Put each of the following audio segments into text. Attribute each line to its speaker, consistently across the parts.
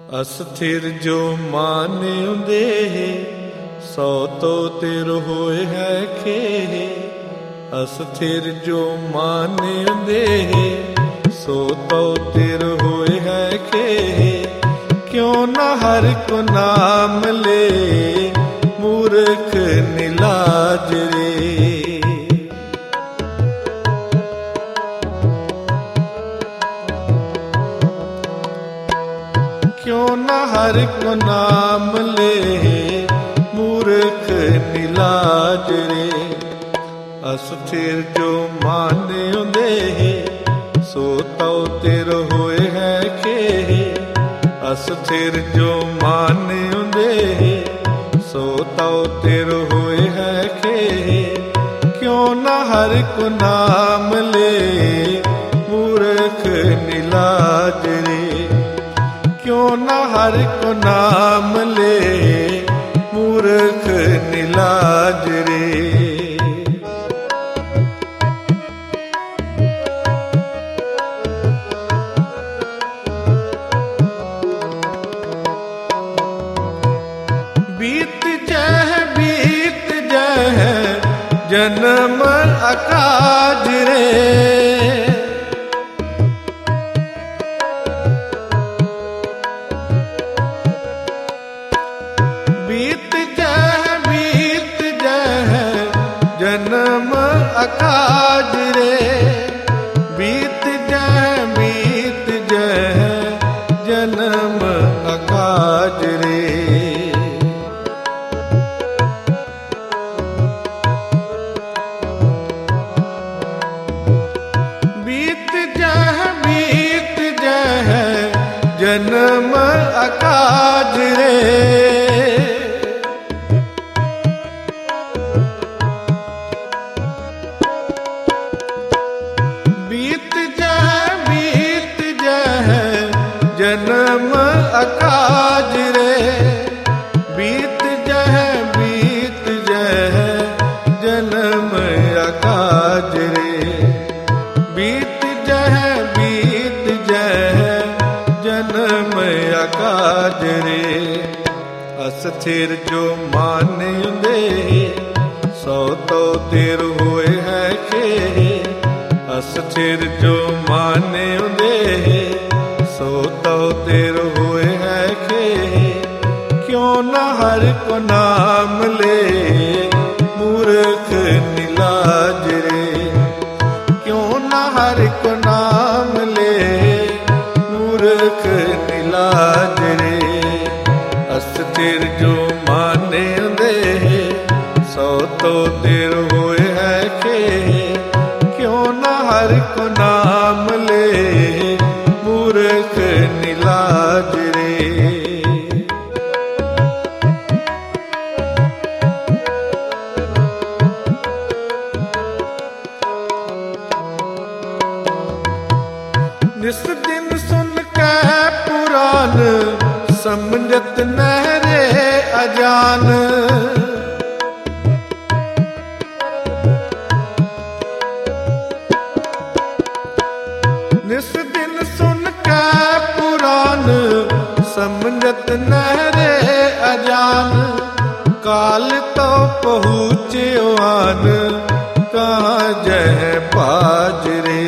Speaker 1: अस्थिर जो माने उंदे सौ तो तिर होए है खे। अस्थिर जो माने उंदे सौ तो तिर होए है खे। क्यों न हर को नाम ले मूर्ख निलाज रे। क्यों न हर को नाम ले मूर्ख निलाज रे। अस्थिर जो माने उंदे सो तो तिर होए है खे। अस्थिर जो माने उंदे सो तो तिर होए है खे। क्यों न हर को नाम ले मूर्ख निलाज रे। क्यों न हर को नाम ले मूर्ख निलाज रे। बीत जह जन्म अकाज रे। बीत जह जन्म अकाज रे। बीत जह जन्म अकाज रे। बीत जह जन्म अकाज रे। बीत जह जन्म अकाज रे। बीत जह जन्म अकाज रे। बीत जह जन्म अकाज रे। अस्थिर जो माने उंदे सौ तो तिर होए है खे। अस्थिर जो माने उंदे सो तो तिर होए है खे। क्यों न हर को नाम ले मूर्ख निलाज रे। क्यों न हर को नाम ले मूर्ख निलाज रे। अस्थिर जो माने उंदे सौ तो तिर होए है खे। क्यों न हर को नाम ले मूर्ख निलाज रे। निस दिन सुन के पुराण समझत नहरे अजान। निस दिन सुन के पुराण समझत नहरे अजान। काल तो पहुँच्यो आन कहाँ जह पाज रे।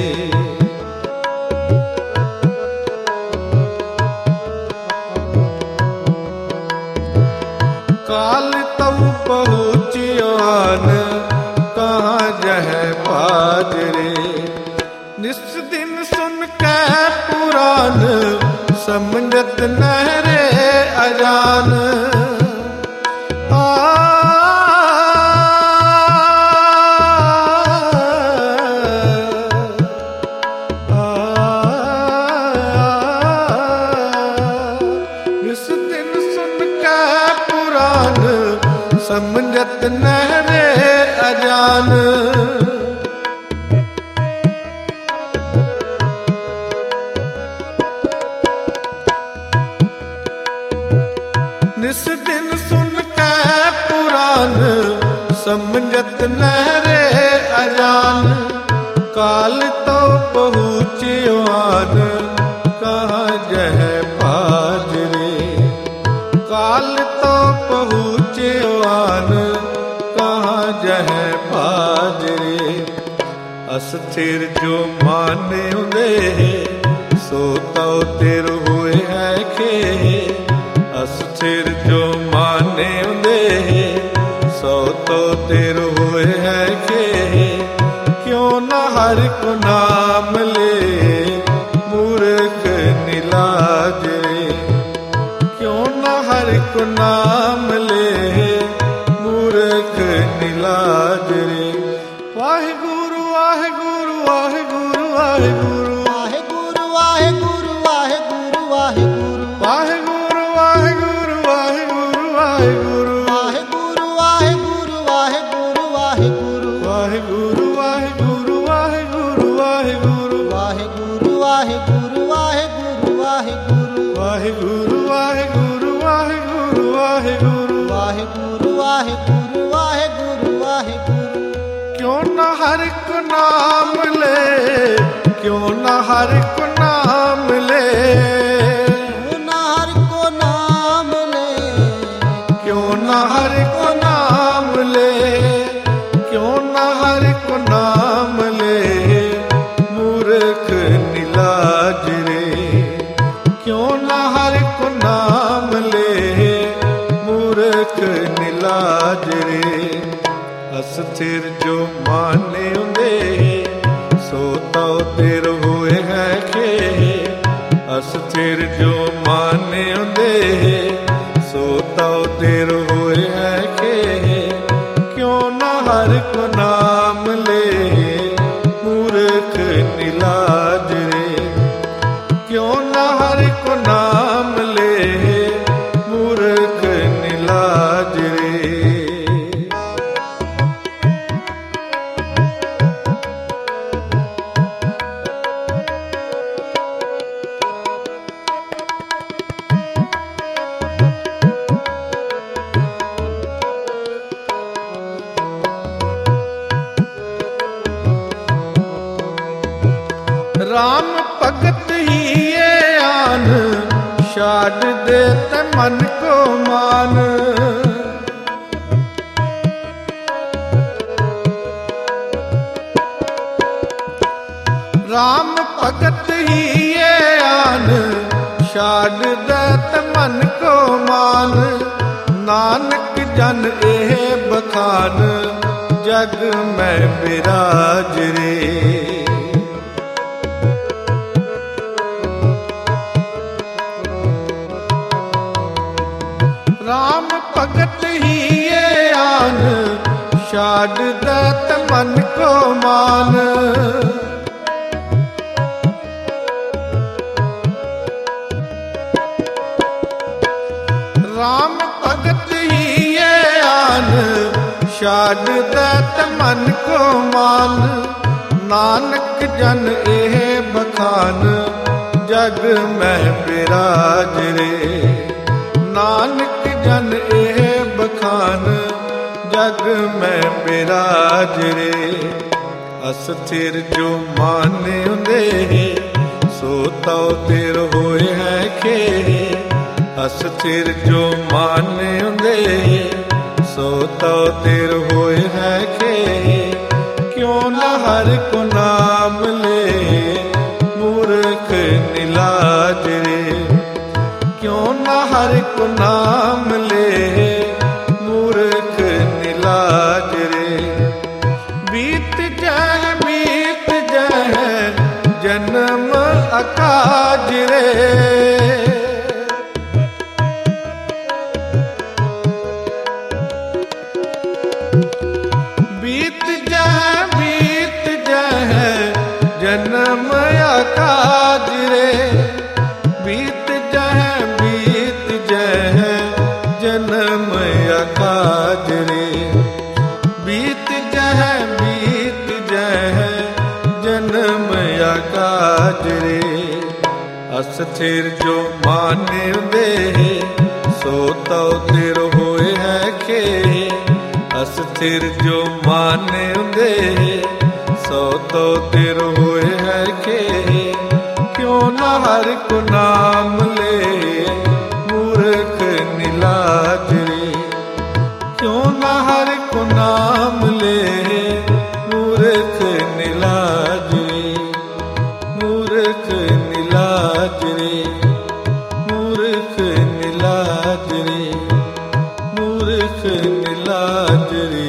Speaker 1: काल तो पहुँच्यो आन कहाँ जह पाज रे। निस दिन सुन के पुराण समझत नहरे अजान। निस दिन सुन के पुराण समझत नहरे अजान। निस दिन सुन के पुराण समझत नहरे अजान। काल तो पहुँच्यो आन कहाँ जह पाज काल तो पहुँच्यो आन, कहाँ जह पाजरे। अस्थिर जो माने उदे, सो तो तिर हुए है खे। अस्थिर जो माने उदे, सो तो तिर हुए है खे। क्यों न हरि को नाम ले, मूर्ख निलाज रे। क्यों न हरि को नाम ले, मूर्ख निलाज रे। वाहिगुरु वाहिगुरु वाहिगुरु वाहिगुरु
Speaker 2: वाहेगुरु वाहेगुरु वाहेगुरु वाहेगुरु
Speaker 1: वाहिगुरु वाहिगुरु वाहिगुरु वाहिगुरु
Speaker 2: वाहेगुरु वाहेगुरु वाहेगुरु वाहेगुरु
Speaker 1: वाहिगुरु वाहिगुरु वाहिगुरु वाहिगुरु
Speaker 2: वाहेगुरु वाहेगुरु वाहेगुरु वाहेगुरु
Speaker 1: वाहिगुरु वाहिगुरु वाहिगुरु वाहिगुरु
Speaker 2: वाहेगुरु वाहेगुरु वाहेगुरु वाहेगुरु।
Speaker 1: क्यों न हरि को नाम ले, क्यों न हरि को नाम ले,
Speaker 2: क्यों न हरि को नाम ले,
Speaker 1: क्यों न हरि को नाम ले, क्यों न हरि को नाम ले, मूर्ख निलाज रे। क्यों न हरि को नाम ले, मूर्ख निलाज रे। अस्थिर जो माने उदे, सो तो तिर हुए है खे। अस्थिर जो माने उदे, सो तो तिर हुए है खे। क्यों न हरि को नाम ले, मूर्ख निलाज रे। क्यों न हरि को नाम ले, मूर्ख निलाज रे। राम भगत ही ये आन, छाड़ दे ते मन को मान। राम भगत ही ये आन, छाड़ दे ते मन को मान। नानक जन एह बखान, जग में बिराज रे। राम भगत ही ये आन, छाड़ दे ते मन को मान। राम भगत ही ये आन, छाड़ दे ते मन को मान। नानक जन एह बखान, जग में बिराज रे। नानक जन एह बखान, जग में बिराज रे। अस्थिर जो माने उदे, सो तो तिर होए है खे। अस्थिर जो माने उदे, सो तो तिर होए है खे। क्यों न हरि को नाम ले, मूर्ख निलाज रे। क्यों न हरि को नाम ले, मूर्ख निलाज रे। बीत जह जन्म अकाज रे। बीत जह जन्म अकाज रे। बीत जह जन्म अकाज रे। बीत जह जन्म अकाज रे। अस्थिर जो माने उदे, सो तो तिर होए है खे। अस्थिर जो माने उदे, सो तो तिर होए है खे। क्यों न हरि को नाम ले, मूर्ख निला निलाज रे, मूर्ख निलाज रे, मूर्ख निलाज रे।